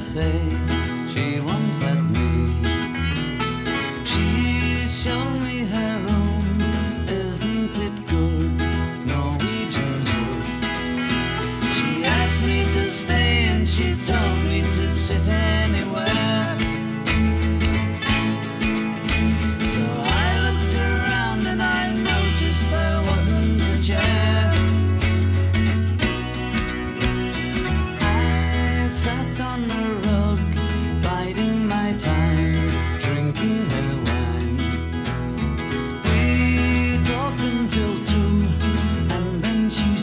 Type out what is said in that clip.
say she once had me. She showed me her room, isn't it good? Norwegian wood. She asked me to stay and she told